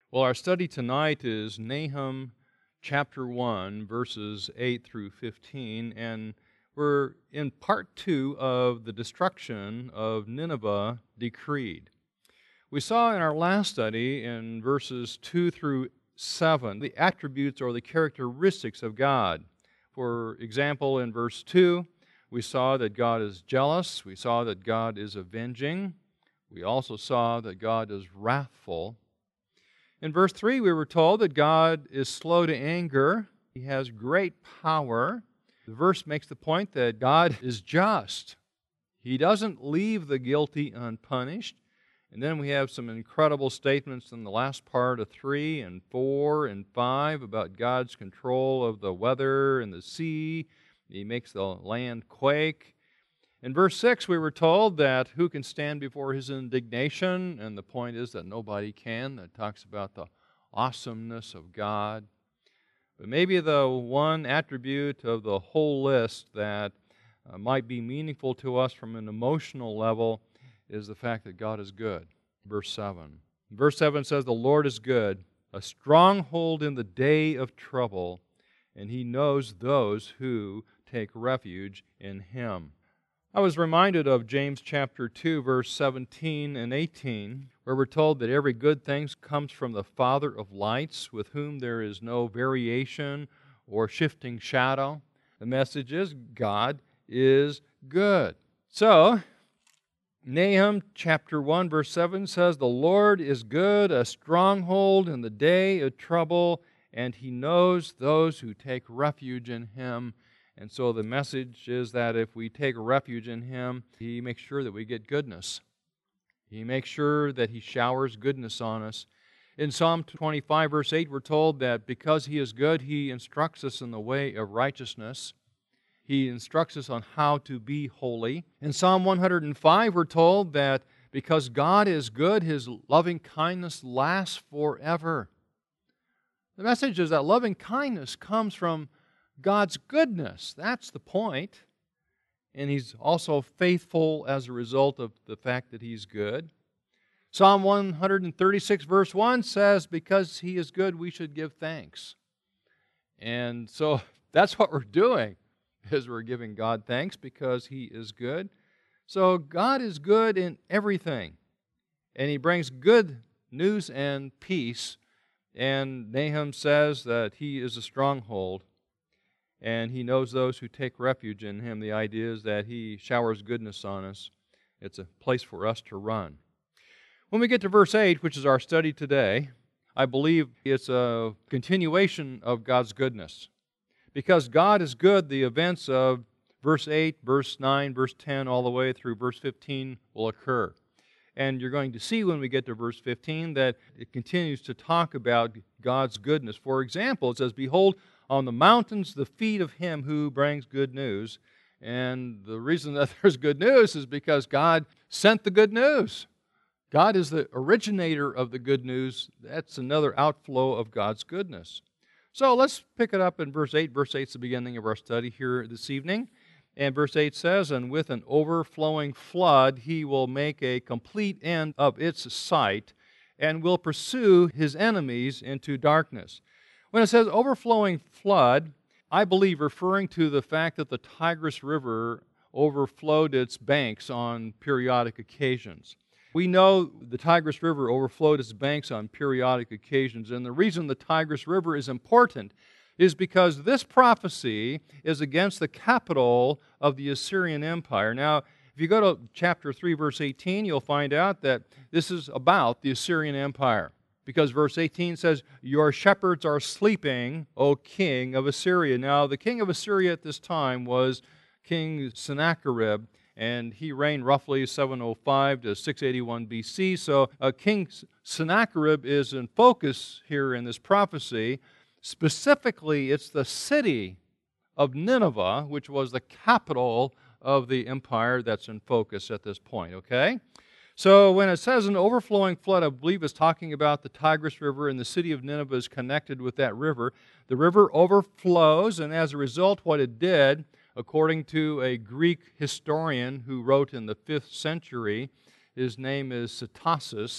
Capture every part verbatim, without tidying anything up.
Well, our study tonight is Nahum chapter one, verses eight through fifteen, and we're in part two of the destruction of Nineveh decreed. We saw in our last study in verses two through seven the attributes or the characteristics of God. For example, in verse two, we saw that God is jealous. We saw that God is avenging. We also saw that God is wrathful. In verse three, we were told that God is slow to anger. He has great power. The verse makes the point that God is just. He doesn't leave the guilty unpunished. And then we have some incredible statements in the last part of three and four and five about God's control of the weather and the sea. He makes the land quake. In verse six, we were told that who can stand before His indignation? And the point is that nobody can. That talks about the awesomeness of God. But maybe the one attribute of the whole list that uh, might be meaningful to us from an emotional level is the fact that God is good. Verse seven. Verse seven says, "The Lord is good, a stronghold in the day of trouble, and He knows those who take refuge in Him." I was reminded of James chapter two, verse seventeen and eighteen, where we're told that every good thing comes from the Father of lights, with whom there is no variation or shifting shadow. The message is God is good. So, Nahum chapter one, verse seven says, "The Lord is good, a stronghold in the day of trouble, and He knows those who take refuge in Him." And so the message is that if we take refuge in Him, He makes sure that we get goodness. He makes sure that He showers goodness on us. In Psalm twenty-five, verse eight, we're told that because He is good, He instructs us in the way of righteousness. He instructs us on how to be holy. In Psalm one hundred five, we're told that because God is good, His loving kindness lasts forever. The message is that loving kindness comes from God's goodness. That's the point. And He's also faithful as a result of the fact that He's good. Psalm one hundred thirty-six, verse one says, because He is good, we should give thanks. And so that's what we're doing, is we're giving God thanks because He is good. So God is good in everything. And He brings good news and peace. And Nahum says that He is a stronghold. And He knows those who take refuge in Him. The idea is that He showers goodness on us. It's a place for us to run. When we get to verse eight, which is our study today, I believe it's a continuation of God's goodness. Because God is good, the events of verse eight, verse nine, verse ten, all the way through verse fifteen will occur. And you're going to see when we get to verse fifteen that it continues to talk about God's goodness. For example, it says, "Behold, on the mountains the feet of Him who brings good news." And the reason that there's good news is because God sent the good news. God is the originator of the good news. That's another outflow of God's goodness. So let's pick it up in verse eight. Verse eight is the beginning of our study here this evening. And verse eight says, "And with an overflowing flood He will make a complete end of its sight, and will pursue His enemies into darkness." When it says overflowing flood, I believe referring to the fact that the Tigris River overflowed its banks on periodic occasions. We know the Tigris River overflowed its banks on periodic occasions, and the reason the Tigris River is important is because this prophecy is against the capital of the Assyrian Empire. Now, if you go to chapter three, verse eighteen, you'll find out that this is about the Assyrian Empire. Because verse eighteen says, "Your shepherds are sleeping, O king of Assyria." Now, the king of Assyria at this time was King Sennacherib, and he reigned roughly seven oh five to six eighty-one B C. So uh, King Sennacherib is in focus here in this prophecy. Specifically, it's the city of Nineveh, which was the capital of the empire, that's in focus at this point, okay? So when it says an overflowing flood, I believe it's talking about the Tigris River, and the city of Nineveh is connected with that river. The river overflows, and as a result, what it did, according to a Greek historian who wrote in the fifth century, his name is Ctesias,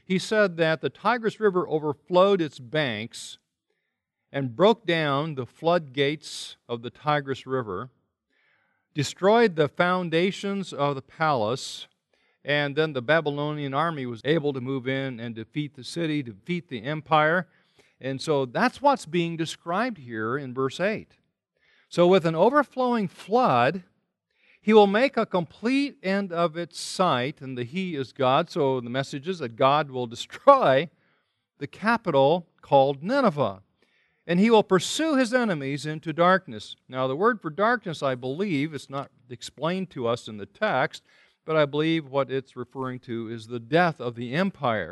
he said that the Tigris River overflowed its banks and broke down the floodgates of the Tigris River, destroyed the foundations of the palace, and then the Babylonian army was able to move in and defeat the city, defeat the empire. And so that's what's being described here in verse eight. So with an overflowing flood, he will make a complete end of its sight, and the he is God, so the message is that God will destroy the capital called Nineveh. And he will pursue his enemies into darkness. Now, the word for darkness, I believe, it's not explained to us in the text, but I believe what it's referring to is the death of the empire.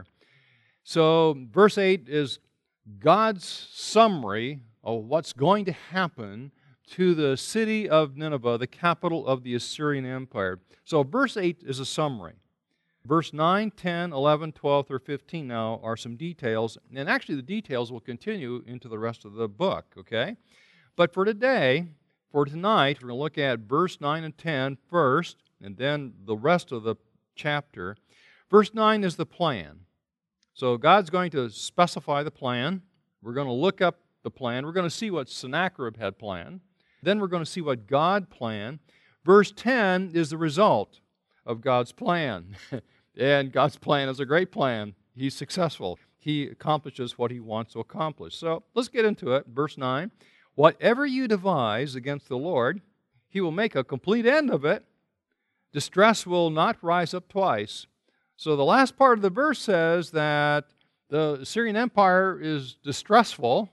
So, verse eight is God's summary of what's going to happen to the city of Nineveh, the capital of the Assyrian Empire. So, verse eight is a summary. Verse nine, ten, eleven, twelve through fifteen now are some details, and actually the details will continue into the rest of the book, okay? But for today, for tonight, we're going to look at verse nine and ten first, and then the rest of the chapter. Verse nine is the plan. So God's going to specify the plan. We're going to look up the plan. We're going to see what Sennacherib had planned. Then we're going to see what God planned. Verse ten is the result of God's plan. And God's plan is a great plan. He's successful. He accomplishes what he wants to accomplish. So let's get into it. Verse nine, whatever you devise against the Lord, he will make a complete end of it. Distress will not rise up twice. So the last part of the verse says that the Assyrian Empire is distressful.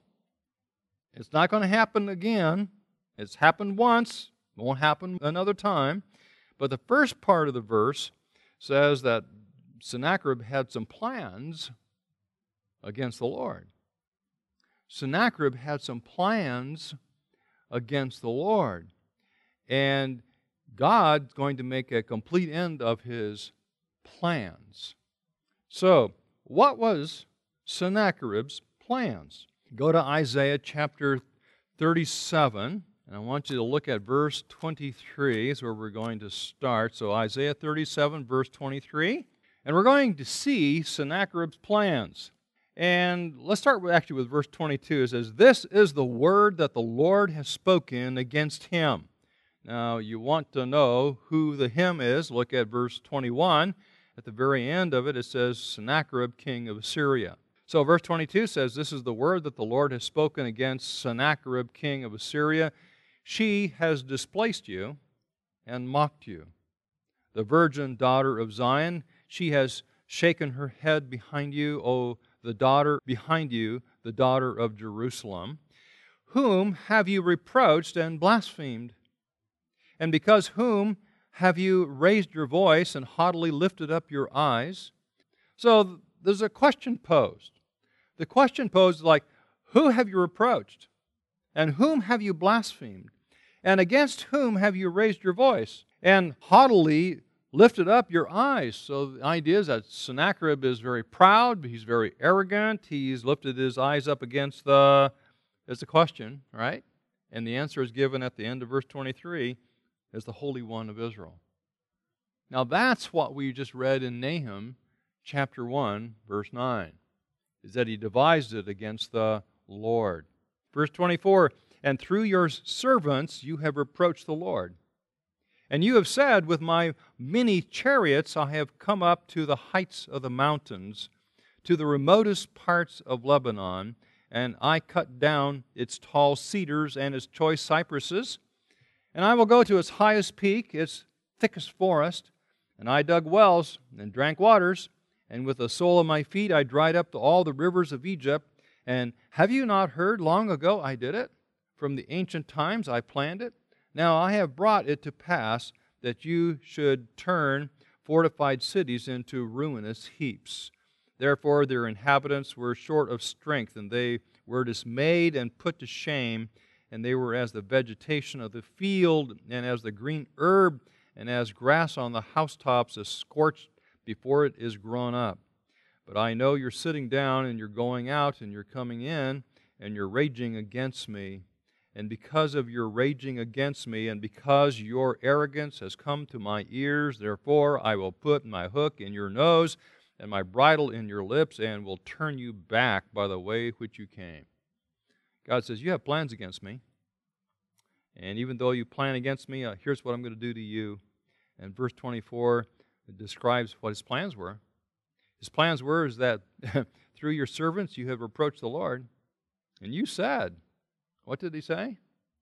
It's not going to happen again. It's happened once. It won't happen another time. But the first part of the verse says that Sennacherib had some plans against the Lord. Sennacherib had some plans against the Lord. And God's going to make a complete end of his plans. So, what was Sennacherib's plans? Go to Isaiah chapter thirty-seven. And I want you to look at verse twenty-three is where we're going to start. So Isaiah thirty-seven, verse twenty-three. And we're going to see Sennacherib's plans. And let's start with, actually with verse twenty-two. It says, this is the word that the Lord has spoken against him. Now, you want to know who the him is. Look at verse twenty-one. At the very end of it, it says, Sennacherib, king of Assyria. So verse twenty-two says, this is the word that the Lord has spoken against Sennacherib, king of Assyria. She has displaced you and mocked you. The virgin daughter of Zion, she has shaken her head behind you, O the daughter behind you, the daughter of Jerusalem. Whom have you reproached and blasphemed? And because whom have you raised your voice and haughtily lifted up your eyes? So there's a question posed. The question posed is like, who have you reproached? And whom have you blasphemed? And against whom have you raised your voice? And haughtily lifted up your eyes. So the idea is that Sennacherib is very proud, he's very arrogant, he's lifted his eyes up against the, there's a question, right? And the answer is given at the end of verse twenty-three as the Holy One of Israel. Now that's what we just read in Nahum chapter one, verse nine, is that he devised it against the Lord. Verse twenty-four, and through your servants you have reproached the Lord. And you have said, with my many chariots I have come up to the heights of the mountains, to the remotest parts of Lebanon, and I cut down its tall cedars and its choice cypresses. And I will go to its highest peak, its thickest forest, and I dug wells and drank waters, and with the sole of my feet I dried up all the rivers of Egypt. And have you not heard long ago I did it? From the ancient times I planned it. Now I have brought it to pass that you should turn fortified cities into ruinous heaps. Therefore their inhabitants were short of strength, and they were dismayed and put to shame, and they were as the vegetation of the field, and as the green herb, and as grass on the housetops is scorched before it is grown up. But I know you're sitting down, and you're going out, and you're coming in, and you're raging against me. And because of your raging against me, and because your arrogance has come to my ears, therefore I will put my hook in your nose, and my bridle in your lips, and will turn you back by the way which you came. God says, you have plans against me. And even though you plan against me, uh, here's what I'm going to do to you. And verse twenty-four describes what his plans were. His plans were is that through your servants you have reproached the Lord. And you said, what did he say?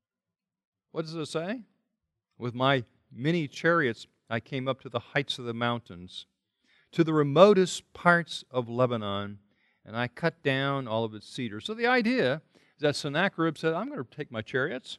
What does it say? With my many chariots I came up to the heights of the mountains, to the remotest parts of Lebanon, and I cut down all of its cedars. So the idea is that Sennacherib said, I'm going to take my chariots,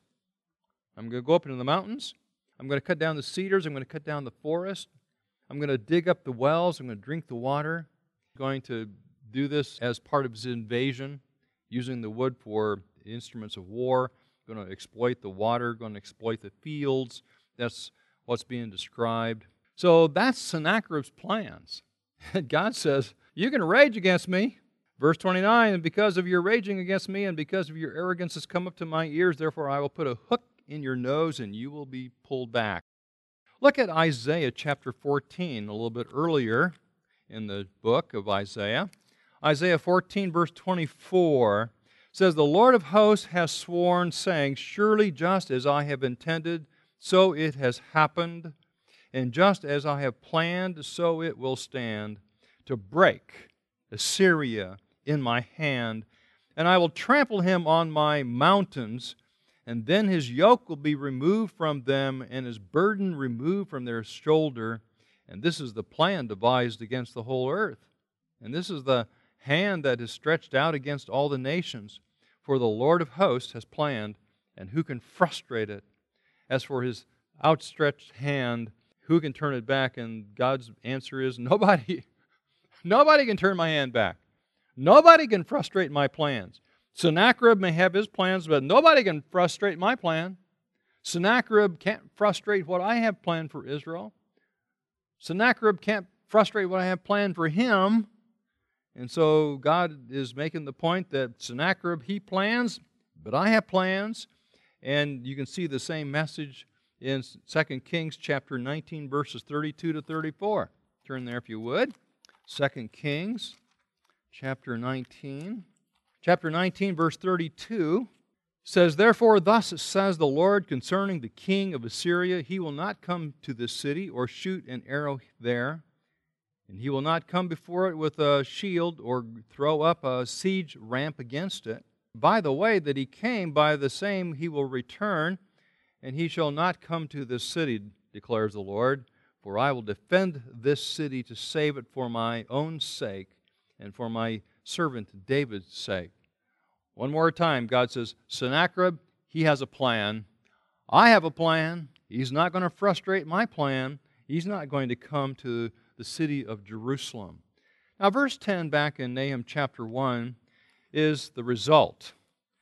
I'm going to go up into the mountains, I'm going to cut down the cedars, I'm going to cut down the forest, I'm going to dig up the wells, I'm going to drink the water. I'm going to do this as part of his invasion, using the wood for instruments of war, going to exploit the water, going to exploit the fields. That's what's being described. So that's Sennacherib's plans. God says, you can rage against me. Verse twenty-nine, and because of your raging against me and because of your arrogance has come up to my ears, therefore I will put a hook in your nose and you will be pulled back. Look at Isaiah chapter fourteen, a little bit earlier in the book of Isaiah. Isaiah fourteen, verse twenty-four says, the Lord of hosts has sworn, saying, surely just as I have intended, so it has happened, and just as I have planned, so it will stand, to break Assyria in my hand, and I will trample him on my mountains, and then his yoke will be removed from them, and his burden removed from their shoulder. And this is the plan devised against the whole earth. And this is the hand that is stretched out against all the nations. For the Lord of hosts has planned, and who can frustrate it? As for his outstretched hand, who can turn it back? And God's answer is, nobody. Nobody can turn my hand back. Nobody can frustrate my plans. Sennacherib may have his plans, but nobody can frustrate my plan. Sennacherib can't frustrate what I have planned for Israel. Sennacherib can't frustrate what I have planned for him. And so God is making the point that Sennacherib, he plans, but I have plans. And you can see the same message in Second Kings chapter nineteen, verses thirty-two to thirty-four. Turn there if you would. Second Kings chapter nineteen. Chapter nineteen, verse thirty-two says, therefore, thus says the Lord concerning the king of Assyria, he will not come to this city or shoot an arrow there, and he will not come before it with a shield or throw up a siege ramp against it. By the way that he came, by the same he will return, and he shall not come to this city, declares the Lord, for I will defend this city to save it for my own sake and for my servant David's sake. One more time, God says, Sennacherib, he has a plan. I have a plan. He's not going to frustrate my plan. He's not going to come to the city of Jerusalem. Now, verse ten back in Nahum chapter one is the result.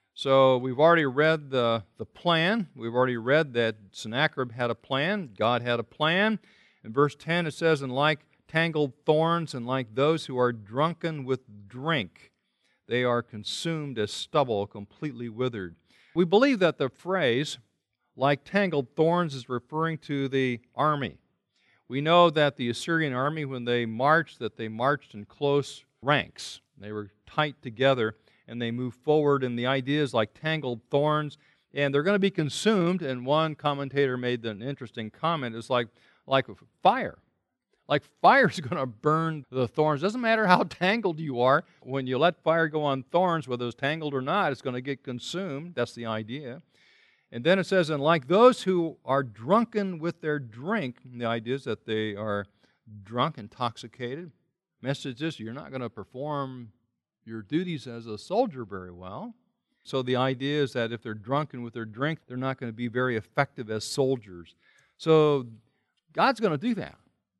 So we've already read the, the plan. We've already read that Sennacherib had a plan. God had a plan. In verse ten it says, and like tangled thorns and like those who are drunken with drink, they are consumed as stubble, completely withered. We believe that the phrase, like tangled thorns, is referring to the army. We know that the Assyrian army, when they marched, that they marched in close ranks. They were tight together, and they moved forward, and the idea is like tangled thorns, and they're going to be consumed, and one commentator made an interesting comment. It's like, like fire. Like fire is going to burn the thorns. Doesn't matter how tangled you are. When you let fire go on thorns, whether it's tangled or not, it's going to get consumed. That's the idea. And then it says, and like those who are drunken with their drink, the idea is that they are drunk, intoxicated. Message is, you're not going to perform your duties as a soldier very well. So the idea is that if they're drunken with their drink, they're not going to be very effective as soldiers. So God's going to do that.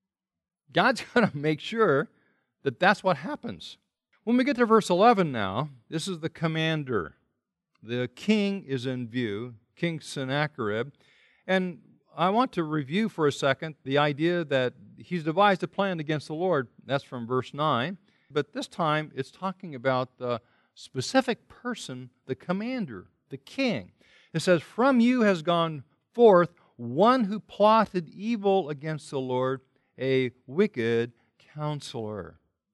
God's going to make sure that that's what happens. When we get to verse eleven now, this is the commander. The king is in view, King Sennacherib. And I want to review for a second the idea that he's devised a plan against the Lord. That's from verse nine. But this time it's talking about the specific person, the commander, the king. It says, from you has gone forth one who plotted evil against the Lord, a wicked counselor.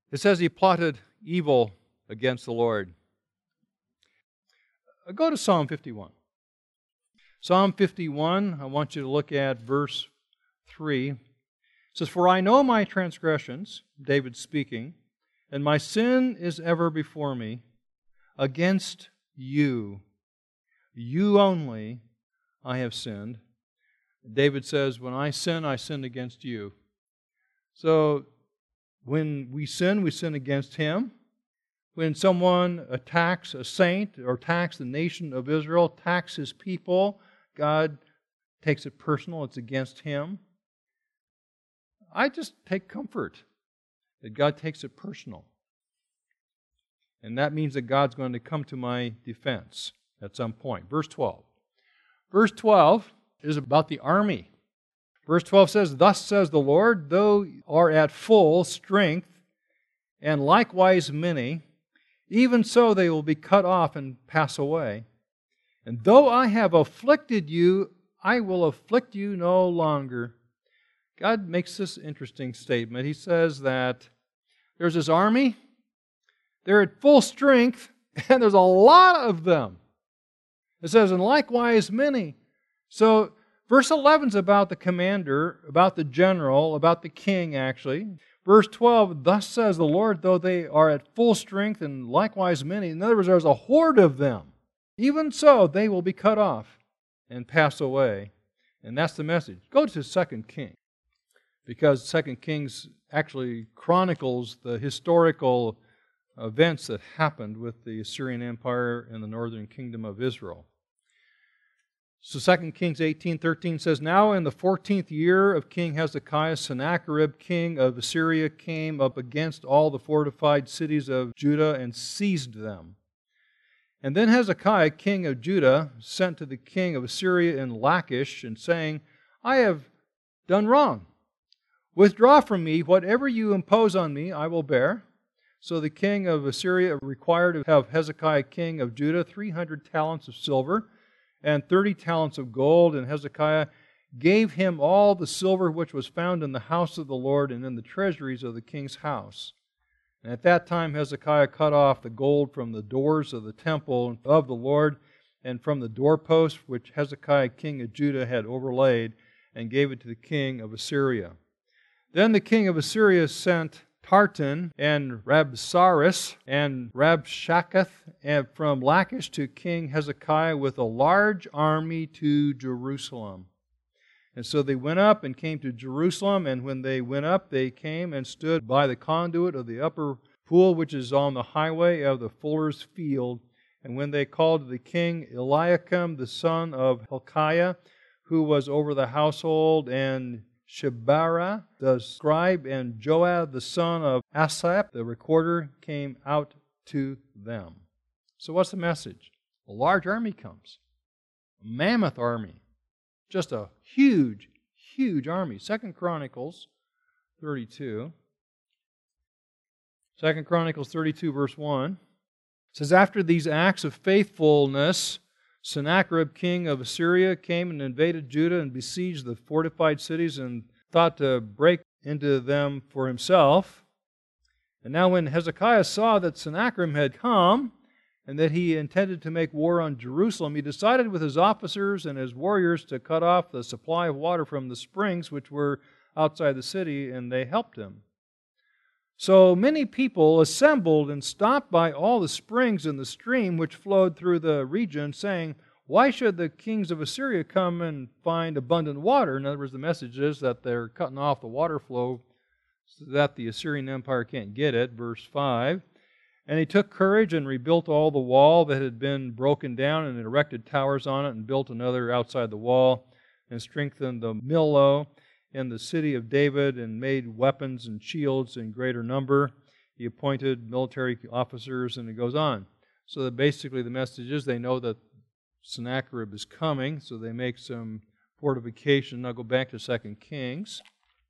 It says he plotted evil against the Lord. Go to Psalm fifty-one. Psalm fifty-one, I want you to look at verse three. It says, "For I know my transgressions," David speaking, "and my sin is ever before me. Against you, you only, I have sinned." David says, when I sin, I sin against you. So, when we sin, we sin against Him. When someone attacks a saint or attacks the nation of Israel, attacks His people, God takes it personal. It's against Him. I just take comfort that God takes it personal. And that means that God's going to come to my defense at some point. Verse twelve. Verse twelve is about the army. Verse twelve says, "Thus says the Lord, though are at full strength, and likewise many, even so they will be cut off and pass away. And though I have afflicted you, I will afflict you no longer." God makes this interesting statement. He says that there's this army, they're at full strength, and there's a lot of them. It says, "and likewise many." So, verse eleven is about the commander, about the general, about the king, actually. Verse twelve, "Thus says the Lord, though they are at full strength, and likewise many." In other words, there's a horde of them. Even so, they will be cut off and pass away. And that's the message. Go to Second Kings, because Second Kings actually chronicles the historical events that happened with the Assyrian Empire and the northern kingdom of Israel. So Second Kings eighteen thirteen says, "Now in the fourteenth year of King Hezekiah, Sennacherib, king of Assyria, came up against all the fortified cities of Judah and seized them. And then Hezekiah, king of Judah, sent to the king of Assyria in Lachish, and saying, I have done wrong. Withdraw from me. Whatever you impose on me, I will bear." So the king of Assyria required of have Hezekiah, king of Judah, three hundred talents of silver and thirty talents of gold. And Hezekiah gave him all the silver which was found in the house of the Lord and in the treasuries of the king's house. And at that time Hezekiah cut off the gold from the doors of the temple of the Lord and from the doorposts which Hezekiah, king of Judah, had overlaid, and gave it to the king of Assyria. Then the king of Assyria sent Tartan and Rabsaris and Rabshaketh from Lachish to King Hezekiah with a large army to Jerusalem. And so they went up and came to Jerusalem, and when they went up, they came and stood by the conduit of the upper pool, which is on the highway of the fuller's field. And when they called to the king, Eliakim, the son of Hilkiah, who was over the household, and Shebara, the scribe, and Joab, the son of Asaph, the recorder, came out to them. So what's the message? A large army comes. A mammoth army. Just a huge, huge army. Second Chronicles thirty-two. Second Chronicles thirty-two, verse one. It says, "After these acts of faithfulness, Sennacherib, king of Assyria, came and invaded Judah and besieged the fortified cities and thought to break into them for himself. And now when Hezekiah saw that Sennacherib had come and that he intended to make war on Jerusalem, he decided with his officers and his warriors to cut off the supply of water from the springs which were outside the city, and they helped him. So many people assembled and stopped by all the springs in the stream which flowed through the region, saying, Why should the kings of Assyria come and find abundant water?" In other words, the message is that they're cutting off the water flow so that the Assyrian Empire can't get it. Verse five. "And he took courage and rebuilt all the wall that had been broken down and erected towers on it and built another outside the wall and strengthened the Millo in the city of David and made weapons and shields in greater number. He appointed military officers," and it goes on. So that basically the message is they know that Sennacherib is coming, so they make some fortification. Now go back to Second Kings,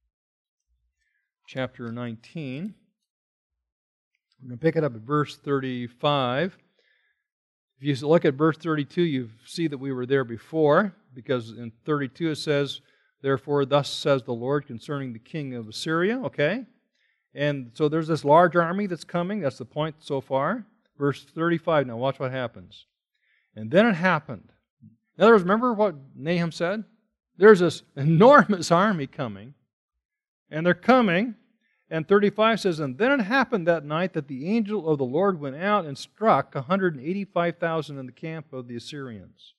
chapter nineteen. We're going to pick it up at verse thirty-five. If you look at verse thirty-two, you see that we were there before, because in thirty-two it says, "Therefore, thus says the Lord concerning the king of Assyria," okay? And so there's this large army that's coming. That's the point so far. Verse thirty-five, now watch what happens. And then it happened. In other words, remember what Nahum said? There's this enormous army coming, and they're coming, and thirty-five says, and then it happened that night that the angel of the Lord went out and struck one hundred eighty-five thousand in the camp of the Assyrians.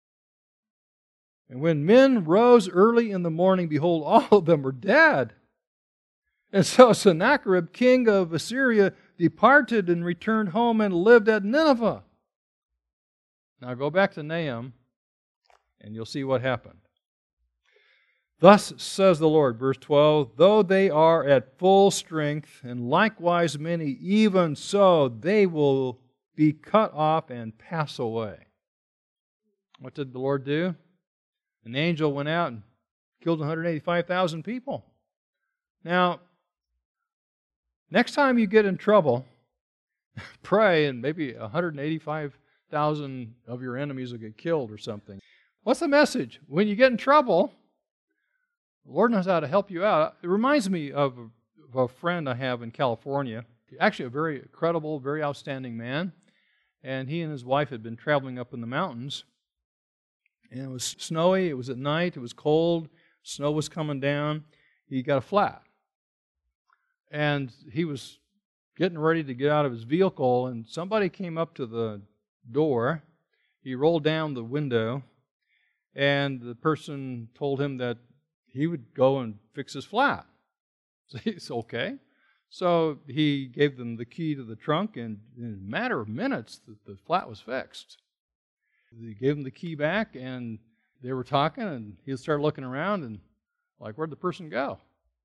And when men rose early in the morning, behold, all of them were dead. And so Sennacherib, king of Assyria, departed and returned home and lived at Nineveh. Now go back to Nahum, and you'll see what happened. Thus says the Lord, verse twelve, though they are at full strength, and likewise many, even so they will be cut off and pass away. What did the Lord do? An angel went out and killed one hundred eighty-five thousand people. Now, next time you get in trouble, pray and maybe one hundred eighty-five thousand of your enemies will get killed or something. What's the message? When you get in trouble, the Lord knows how to help you out. It reminds me of a, of a friend I have in California, actually a very credible, very outstanding man, and he and his wife had been traveling up in the mountains, and it was snowy, it was at night, it was cold, snow was coming down. He got a flat, and he was getting ready to get out of his vehicle, and somebody came up to the door. He rolled down the window, and the person told him that he would go and fix his flat. So he's okay. So he gave them the key to the trunk, and in a matter of minutes, the, the flat was fixed. He gave them the key back, and they were talking, and he started looking around, and like, where'd the person go?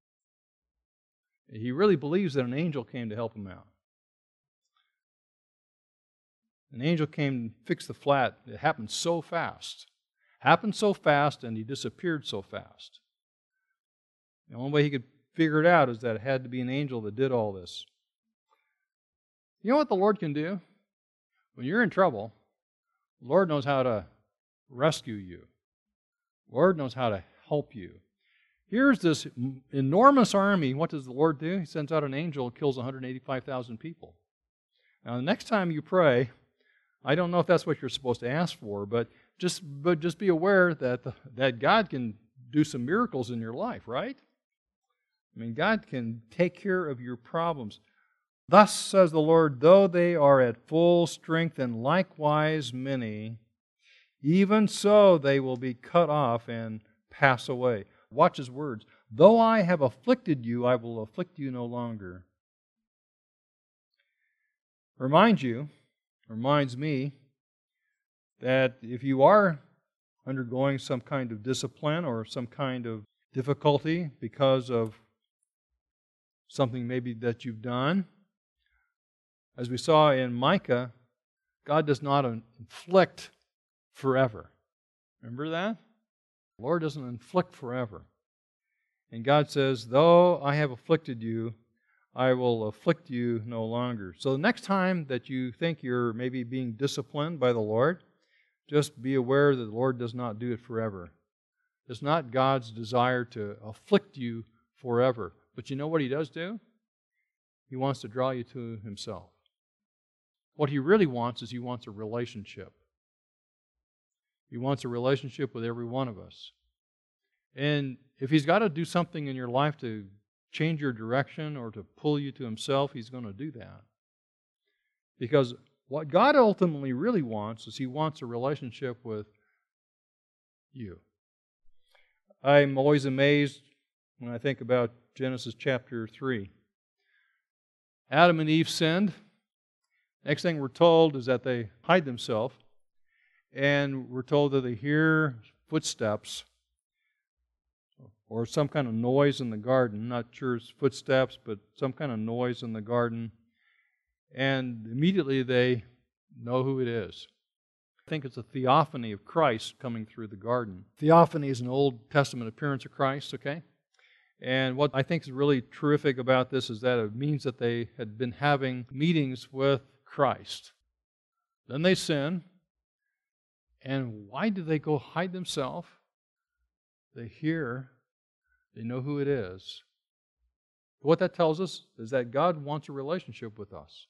He really believes that an angel came to help him out. An angel came and fixed the flat. It happened so fast. Happened so fast, and he disappeared so fast. The only way he could figure it out is that it had to be an angel that did all this. You know what the Lord can do? When you're in trouble, the Lord knows how to rescue you. The Lord knows how to help you. Here's this enormous army. What does the Lord do? He sends out an angel and kills one hundred eighty-five thousand people. Now, the next time you pray, I don't know if that's what you're supposed to ask for, but just but just be aware that the, that God can do some miracles in your life, right? I mean, God can take care of your problems. Thus says the Lord, though they are at full strength, and likewise many, even so they will be cut off and pass away. Watch his words. Though I have afflicted you, I will afflict you no longer. Remind you, reminds me, that if you are undergoing some kind of discipline or some kind of difficulty because of something maybe that you've done, as we saw in Micah, God does not inflict forever. Remember that? The Lord doesn't inflict forever. And God says, though I have afflicted you, I will afflict you no longer. So the next time that you think you're maybe being disciplined by the Lord, just be aware that the Lord does not do it forever. It's not God's desire to afflict you forever. But you know what He does do? He wants to draw you to Himself. What He really wants is He wants a relationship. He wants a relationship with every one of us. And if He's got to do something in your life to change your direction or to pull you to Himself, He's going to do that. Because what God ultimately really wants is He wants a relationship with you. I'm always amazed when I think about Genesis chapter three. Adam and Eve sinned. Next thing we're told is that they hide themselves. And we're told that they hear footsteps or some kind of noise in the garden. Not sure it's footsteps, but some kind of noise in the garden. And immediately they know who it is. I think it's a theophany of Christ coming through the garden. Theophany is an Old Testament appearance of Christ, okay? And what I think is really terrific about this is that it means that they had been having meetings with Christ. Then they sin. And why do they go hide themselves? They hear, they know who it is. What that tells us is that God wants a relationship with us.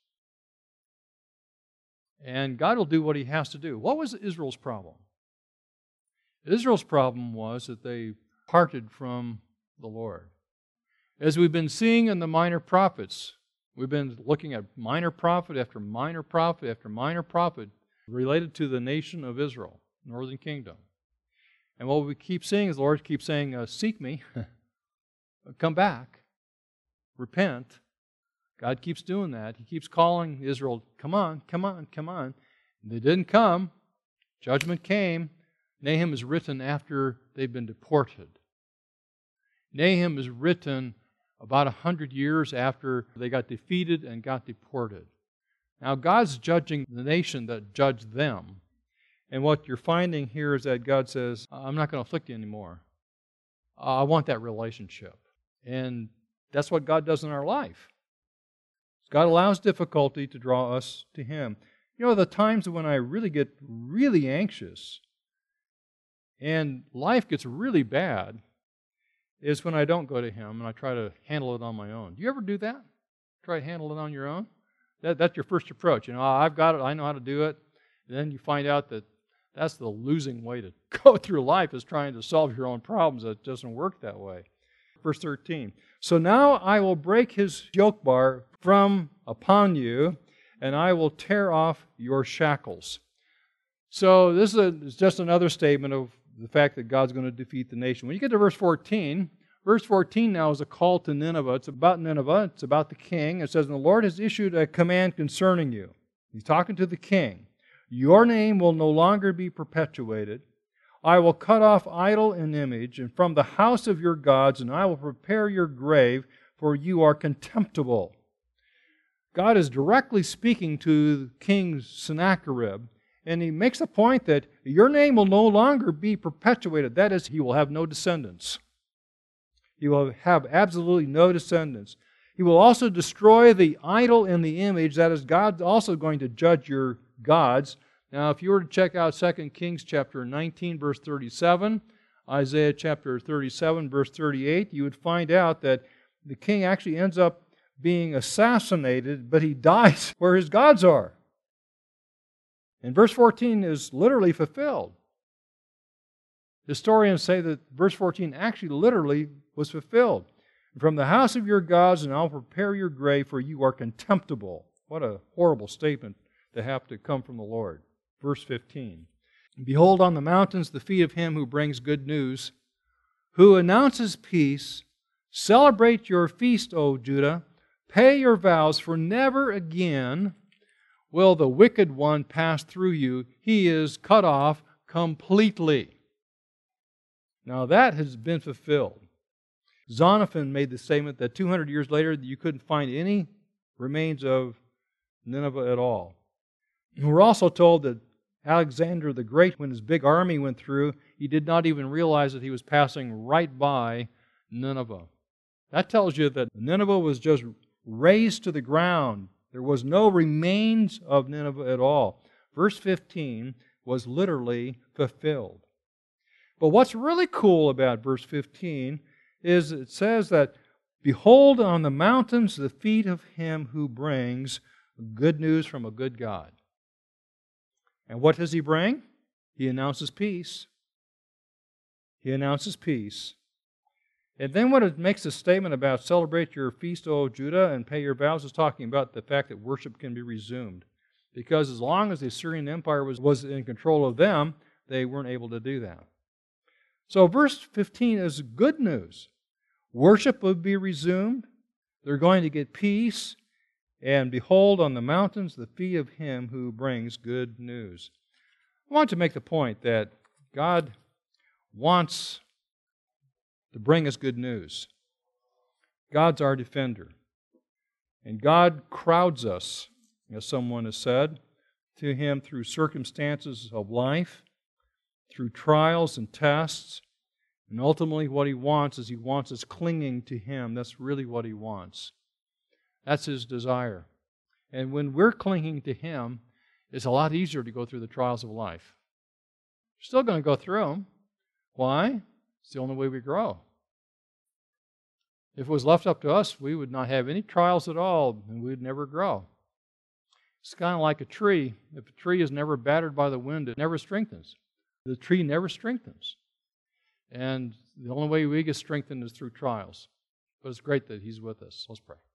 And God will do what He has to do. What was Israel's problem? Israel's problem was that they parted from the Lord. As we've been seeing in the minor prophets, we've been looking at minor prophet after minor prophet after minor prophet related to the nation of Israel, northern kingdom. And what we keep seeing is the Lord keeps saying, uh, seek me, come back, repent. God keeps doing that. He keeps calling Israel, come on, come on, come on. They didn't come. Judgment came. Nahum is written after they've been deported. Nahum is written about a hundred years after they got defeated and got deported. Now God's judging the nation that judged them. And what you're finding here is that God says, I'm not going to afflict you anymore. I want that relationship. And that's what God does in our life. God allows difficulty to draw us to Him. You know, the times when I really get really anxious and life gets really bad is when I don't go to Him and I try to handle it on my own. Do you ever do that? Try to handle it on your own? That, that's your first approach. You know, I've got it, I know how to do it. And then you find out that that's the losing way to go through life, is trying to solve your own problems. It doesn't work that way. Verse thirteen. So now I will break his yoke bar from upon you, and I will tear off your shackles. So this is, a, is just another statement of the fact that God's going to defeat the nation. When you get to verse fourteen, verse fourteen now is a call to Nineveh. It's about Nineveh. It's about the king. It says, and the Lord has issued a command concerning you. He's talking to the king. Your name will no longer be perpetuated. I will cut off idol and image, and from the house of your gods, and I will prepare your grave, for you are contemptible. God is directly speaking to King Sennacherib, and He makes a point that your name will no longer be perpetuated. That is, he will have no descendants. He will have absolutely no descendants. He will also destroy the idol and the image. That is, God's also going to judge your gods. Now, if you were to check out Second Kings chapter nineteen, verse thirty-seven, Isaiah chapter thirty-seven, verse thirty-eight, you would find out that the king actually ends up being assassinated, but he dies where his gods are. And verse fourteen is literally fulfilled. Historians say that verse fourteen actually literally was fulfilled. From the house of your gods, and I'll prepare your grave, for you are contemptible. What a horrible statement to have to come from the Lord. Verse fifteen. Behold on the mountains the feet of him who brings good news, who announces peace. Celebrate your feast, O Judah. Pay your vows, for never again will the wicked one pass through you. He is cut off completely. Now that has been fulfilled. Xenophon made the statement that two hundred years later you couldn't find any remains of Nineveh at all. We're also told that Alexander the Great, when his big army went through, he did not even realize that he was passing right by Nineveh. That tells you that Nineveh was just razed to the ground. There was no remains of Nineveh at all. Verse fifteen was literally fulfilled. But what's really cool about verse fifteen is it says that, behold on the mountains the feet of him who brings good news from a good God. And what does he bring? He announces peace. He announces peace. And then when it makes a statement about celebrate your feast, O Judah, and pay your vows, is talking about the fact that worship can be resumed. Because as long as the Assyrian Empire was, was in control of them, they weren't able to do that. So verse fifteen is good news. Worship will be resumed. They're going to get peace. And behold, on the mountains, the feet of him who brings good news. I want to make the point that God wants to bring us good news. God's our defender. And God crowds us, as someone has said, to Him through circumstances of life, through trials and tests. And ultimately what He wants is He wants us clinging to Him. That's really what He wants. That's His desire. And when we're clinging to Him, it's a lot easier to go through the trials of life. We're still going to go through them. Why? It's the only way we grow. If it was left up to us, we would not have any trials at all, and we would never grow. It's kind of like a tree. If a tree is never battered by the wind, it never strengthens. The tree never strengthens. And the only way we get strengthened is through trials. But it's great that He's with us. Let's pray.